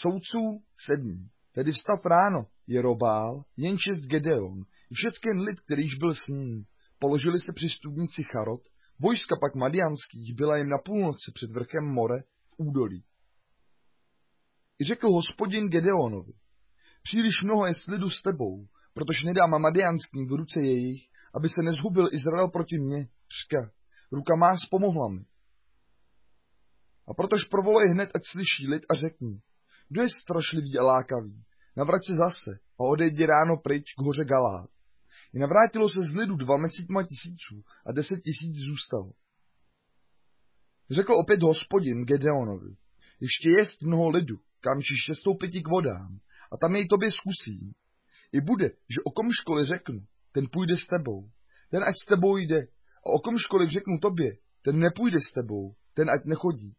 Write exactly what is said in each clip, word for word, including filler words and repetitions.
soudců sedmý, tedy vstav ráno, Jerobál, jenčest Gedeon, i všecken lid, kterýž byl s ním, položili se při studnici Charot, vojska pak madianských byla jim na půlnoci před vrchem more v údolí. I řekl Hospodin Gedeonovi, příliš mnoho je slidu s tebou, protože nedám madianským v ruce jejich, aby se nezhubil Izrael proti mně, řka, ruka má pomohla mi. A protož provolej hned, ať slyší lid a řekni, kdo je strašlivý a lákavý, navrať se zase a odejdi ráno pryč k hoře Galád. I navrátilo se z lidu dvanáctima tisíců a deset tisíc zůstalo. Řekl opět Hospodin Gedeonovi, ještě jest mnoho lidu, kam čiště stoupiti k vodám, a tam jej tobě zkusím. I bude, že o komškoliv řeknu, ten půjde s tebou, ten ať s tebou jde, a o komškoliv řeknu tobě, ten nepůjde s tebou, ten ať nechodí.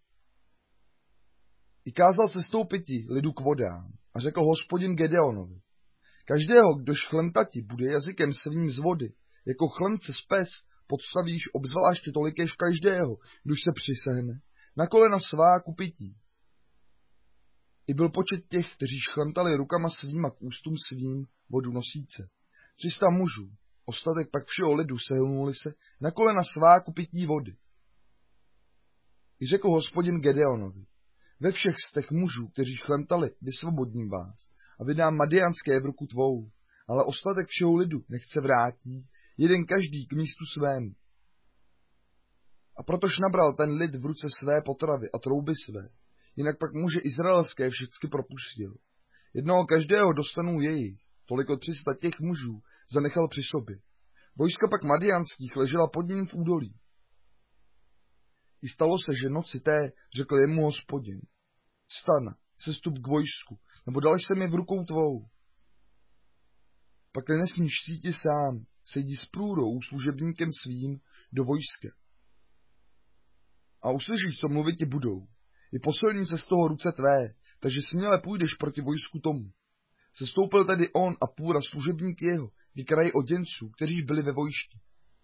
I kázal se stoupiti lidu k vodám, a řekl Hospodin Gedeonovi, každého, kdož chlemtati bude jazykem svým z vody, jako chlemce z pes, podstavíš obzvláště tolikéž každého, kdož se přisehne, na kolena svá ku pití. I byl počet těch, kteří chlemtali rukama svýma k ústům svým vodu nosíce. Tři sta mužů, ostatek pak všeho lidu sehnuli se na kolena svá ku pití vody. I řekl Hospodin Gedeonovi, ve všech z těch mužů, kteří chlemtali, vysvobodním vás a vydám madianské v ruku tvou, ale ostatek všeho lidu nechce vrátí, jeden každý k místu svému. A protož nabral ten lid v ruce své potravy a trouby své, jinak pak muže izraelské všechny propustil. Jednoho každého dostanou jejich, toliko tři sta těch mužů zanechal při sobě. Vojska pak madianských ležela pod ním v údolí. I stalo se, že noci té řekl jemu Hospodin, vstan, sestup k vojsku, nebo dal jsem je v rukou tvou. Pakli nesmíš síti sám, sejdi s průrou služebníkem svým do vojska. A uslyšíš, co mluvit ti budou. I posilní se z toho ruce tvé, takže směle půjdeš proti vojsku tomu. Sestoupil tedy on a půra služebník jeho ke kraji oděnců, kteří byli ve vojšti.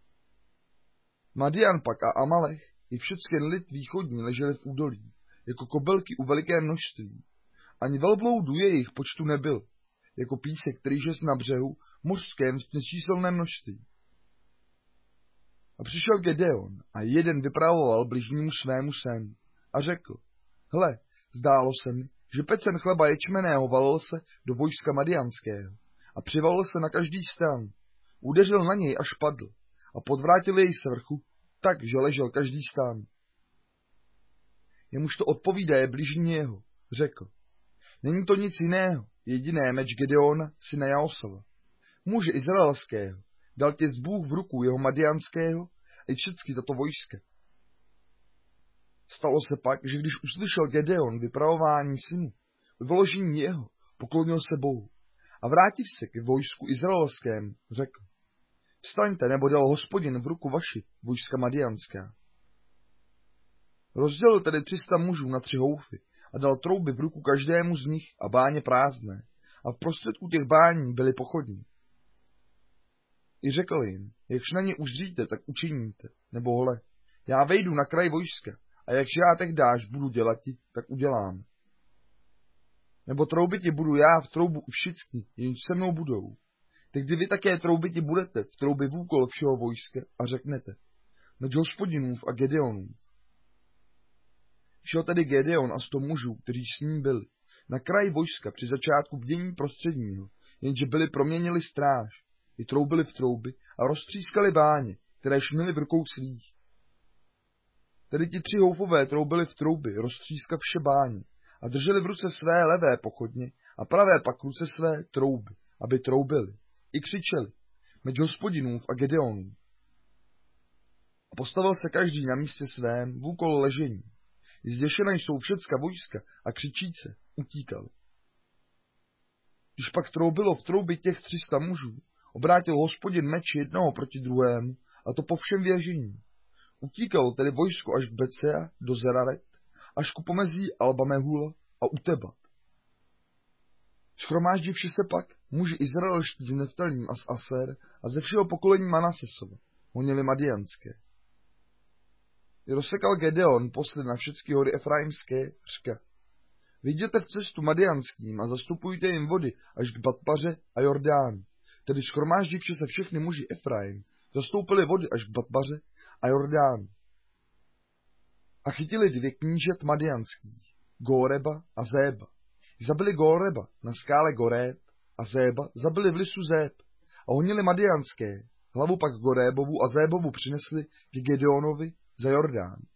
Madian pak a Amalech i všecken lid východní leželi v údolí, jako kobylky u veliké množství. Ani velbloudu jejich počtu nebyl, jako písek, který žes na břehu, mořském v nesčíselné množství. A přišel Gedeon a jeden vypravoval bližnímu svému sen a řekl, hle, zdálo se mi, že pecen chleba ječmeného valil se do vojska madianského a přivalil se na každý stran, udeřil na něj až padl a podvrátil jej z vrchu, tak, že ležel každý stán. Jemuž to odpovídá je bližní jeho, řekl, není to nic jiného, jediné meč Gedeona, syna Jaosova, muže izraelského, dal tě z Bůh v ruku jeho madianského a i všechny tato vojska. Stalo se pak, že když uslyšel Gedeon vypravování synu, vyložení jeho, poklonil se Bohu a vrátiv se k vojsku izraelskému, řekl, vstaňte, nebo dal Hospodin v ruku vaši, vojska madianská. Rozdělil tedy tři sta mužů na tři houfy a dal trouby v ruku každému z nich a báně prázdné a v prostředku těch bání byly pochodní. I řekl jim, jakž na ně uzříte, tak učiníte, nebo hle, já vejdu na kraj vojska a jakž já teď dáš budu dělati, tak udělám. Nebo troubiti budu já v troubu u všichni, jenž se mnou budou. Teď vy také troubiti budete v troubě vůkol všeho vojska a řeknete, meč Hospodinův a Gedeonův. Šel tedy Gedeon a sto mužů, kteří s ním byli, na kraj vojska při začátku bdění prostředního, jenže byli proměnili stráž, i troubili v trouby a roztřískali báně, které měli v rukou svých. Tedy ti tři houfové troubili v trouby, roztřískav vše báně, a drželi v ruce své levé pochodně a pravé pak v ruce své trouby, aby troubili. I křičeli, meč Hospodinův a Gedeonův. A postavil se každý na místě svém v úkol ležení. I zděšené jsou všecka vojska a křičíce utíkali. Když pak troubilo v troubě těch tři sta mužů, obrátil Hospodin meč jednoho proti druhému, a to po všem věžení. Utíkalo tedy vojsko až k Becea do Zeraret, až ku pomezí Alba Mehula a Utebat. Shromáždivši se pak muži izraelští z Neftalím a z Aser a ze všeho pokolení Manasesova honili madianské. I rozsekal Gedeon posled na všechny hory Efraimské, řka, Vyjděte v cestu Madianským a zastupujte jim vody až k Batpaře a Jordánu. Tedy shromáždivši se všechny muži Efraim, zastoupili vody až k Batpaře a Jordánu. A chytili dvě knížat Madianských, Góreba a Zéba. Zabili Góreba na skále Goréb a Zéba zabili v lisu Zéb a honili Madianské. Hlavu pak Gorébovu a Zébovu přinesli k Gedeonovi za Jordán.